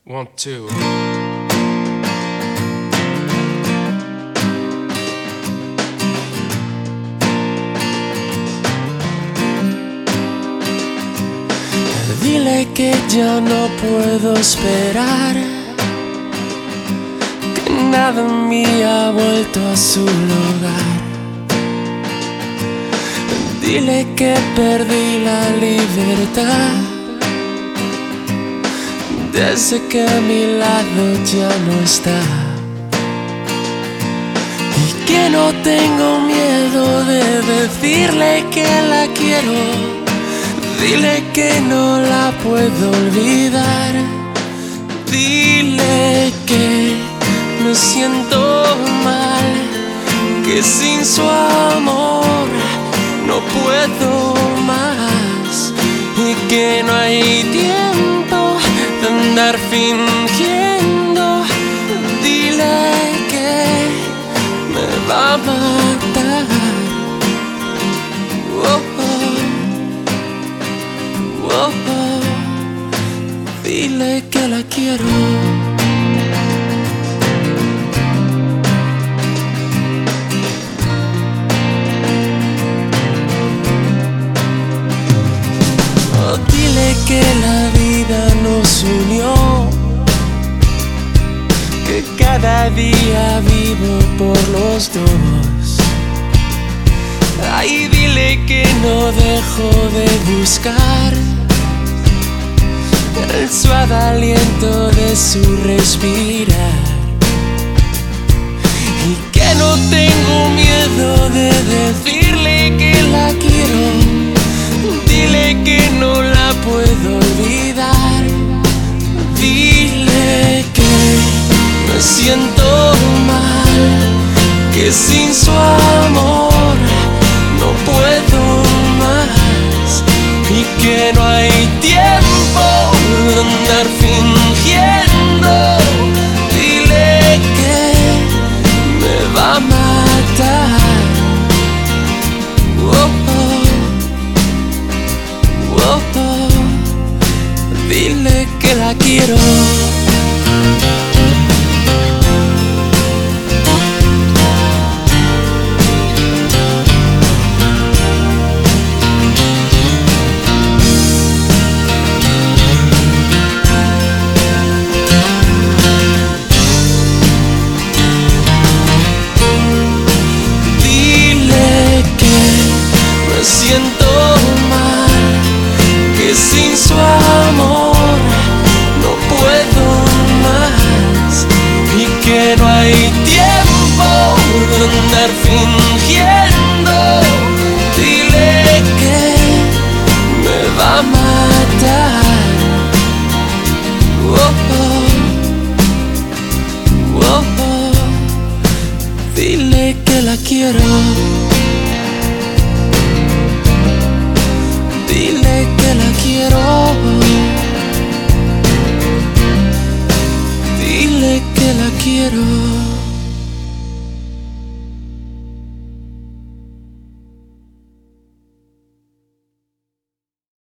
1, 2. Dile que ya no puedo esperar, que nada en mí ha vuelto a su lugar. Dile que perdí la libertad desde que a mi lado ya no está, y que no tengo miedo de decirle que la quiero. Dile que no la puedo olvidar. Dile que me siento mal, que sin su amor no puedo más, y que no hay tiempo de andar fingiendo. Dile que me va a matar. Dile que la quiero. Dile que la vida nos unió, que cada día vivo por los dos. Ay, dile que no dejo de buscar el suave aliento de su respirar, y que no tengo miedo de decirle que la quiero. Dile que no la puedo olvidar. Dile que me siento mal, que sin su amor no puedo más, y que no hay tiempo de andar fingiendo. Dile que me va a matar. Dile que la quiero. Siento mal, que sin su amor no puedo más, y que no hay tiempo de andar fingiendo. Dile que me va a matar. Dile que la quiero. Dile que la quiero. Dile que la quiero.